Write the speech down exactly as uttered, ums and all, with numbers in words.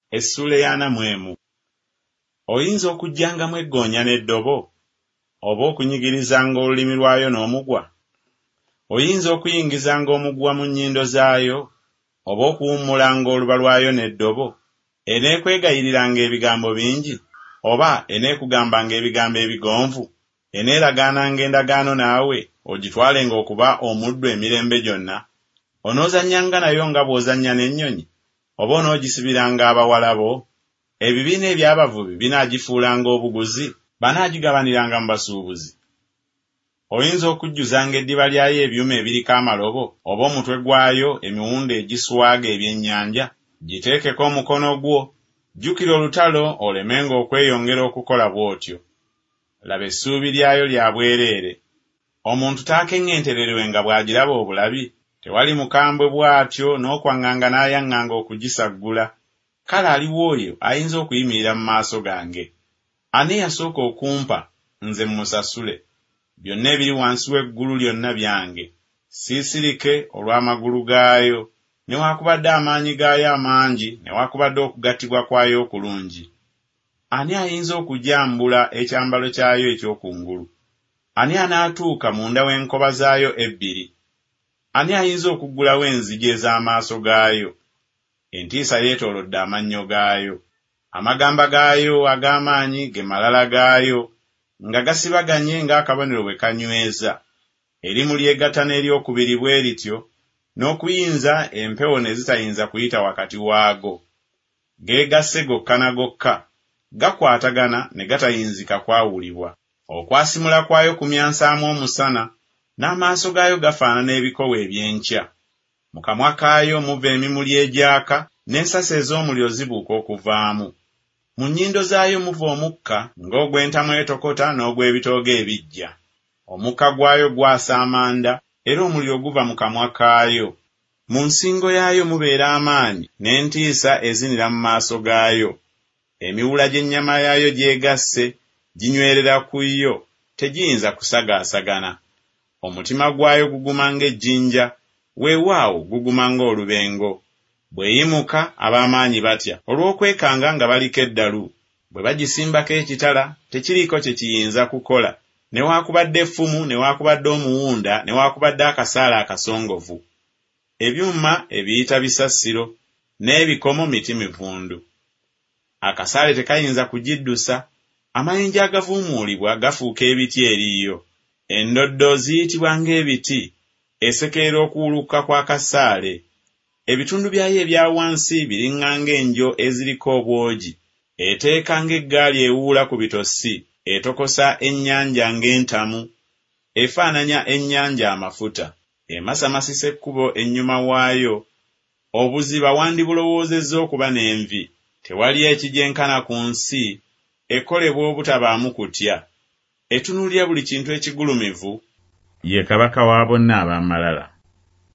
Essula y'ana mu emu. Oyinza okujjangamu eggoonya n'eddobo, oba okunyigirizanga olulimi lwayo n'omugwa? Oyinza okuyingizanga omugwa mu nnyindo zaayo, oba okuwummulanga oluba lwayo n'eddobo? Eneekwegayiriranga ebigambo bingi, oba eneekugambanga ebigambo ebigonvu? Eneeragaananga endagaano naawe ogitwalenga okuba omuddu emirembe gyonna? Onoozannyanga nayo nga bw'ozannya n'ennyonyi, oba onoogisibiranga abawala bo? Ebibiina eby'abavubi binaagifuulanga obuguzi, banaagigabaniranga mu basuubuzi? Oyinza okujjuzanga eddiba lyayo ebyuma ebiriko amalobo, oba omutwe gwayo emiwundo egiswaga ebyennyanja? Giteekeko omukono gwo, jjukira olutalo olemenga okweyongera okukola bw'otyo. Laba essuubi lyayo lya bwereere. Omuntu taakeŋŋentererwenga bw'agiraba obulabi? Tewali mukambwe bw'atyo n'okwaŋŋanga n'ayaŋŋanga okugisaggula. Kale aliwo oyo ayinza okuyimirira mu maaso gange. Ani yasooka okumpa nze mmusasule? Byonna ebiri wansi w'eggulu lyonna byange. Siisirike olw'amagulu gaayo, newaakubadde amaanyi gaayo amangi, newaakubadde okugattibwa kwayo okulungi. Ani ayinza okujambula ekyambalo kyayo eky'okungulu? Ani anaatuuka munda w'enkoba zaayo ebbiri? Ani ayinza okuggulawo enzigi ez'amaaso gaayo? Entiisa yeetoolodde amannyo gaayo. Amagamba gaayo ag'amaanyi ge malala gaayo, nga gasibaganye ng'akabonero bwe kanyweza. Erimu lyegatta n'eryokubiri bwe lityo, n'okuyinza empewo ne zitayinza kuyita wakati waago. Geegasse gokka na gokka, gakwatagana ne gatayinzika kwawulibwa. Okwasimula kwayo kumyansaamu omusana, n'amaaso gaayo gafaanana ebikowe eby'enkya. Mu kamwa kaayo muva emimuli egyaka, n'ensasi ez'omuliro zibuuka okuvaamu. Mu nnyindo zaayo muva omukka ng'ogw'entamu etokota n'ogw'ebitoogo ebijja. Omukka gwayo gwasa amanda, era omuliro guva mu kamwa kaayo. Mu nsingo yaayo mubeera amaanyi n'entiisa ezinira mu maaso gaayo. Emiwula gy'ennyama yaayo gyegasse, ginywerera ku yo, tegiyinza kusagaasagana. Omutima gwayo guguma ng'ejjinja, weewaawo guguma ng'olubengo. Bw'eyimuka ab'amaanyi batya, olw'okwekanga nga baliko eddalu. Bwe bagisimbako ekitala, tekiriiko kye kiyinza kukola, newaakubadde effumu, newaakubadde omuwunda, newaakubadde akasaala akasongovu. Ebyuma ebiyita bisassiro, n'ebikomo miti mivundu. Akasaale tekayinza kugiddusa, amayinja agavuumuulibwa gafuuka ebiti eriyo. Endoddo ziyitibwa ng'ebiti, esekerera okuwuluka kw'akasaale. Ebitundu byayo ebya wansi biriŋŋanga enjo eziriko obwogi, eteeka ng'eggaali ewuula ku bitosi, etokosa ennyanja ng'entamu, efaananya ennyanja amafuta. Emasamasisa ekkubo ennyuma waayo, obuziba wandibulowoozezza okuba n'envi. Tewali ekigyenkana ku nsi, ekolebwa obutabaamu kutya. Etunuulira buli kintu ekigulumivu, ye kabaka wa bonna ab'amalala.